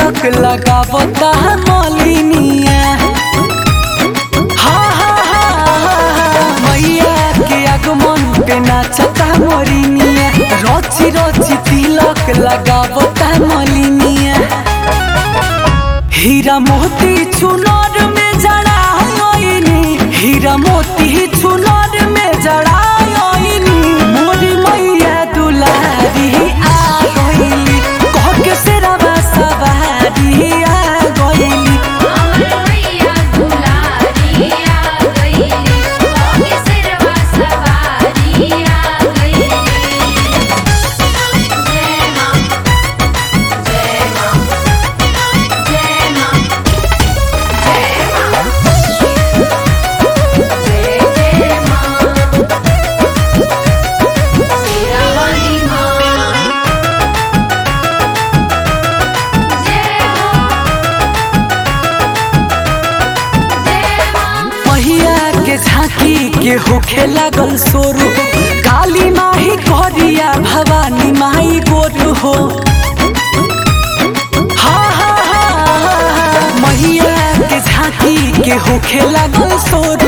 तिलक लगावता मलिनिया। मैया के आगमन पे नाचता मोरिनिया, रची रची तिलक लगावता मलिनिया। हीरा मोती चुनर में जड़ाईनी, हीरा मोती चुनर में जड़ाईनी। मोरी मैया दुलारी आ गईली, कह के शेरवा सवारी आ गईली। हमर मैया दुलारी आ गईली, कह के शेरवा सवारी आ गईली। जय मां जय मां जय मां जय मां शेरा वाली मां। मैया के झांकी के होखे लागल सोरू, काली माही करिया भवानी माई गोरू हो। मैया के झांकी के होखे लागल सोरू,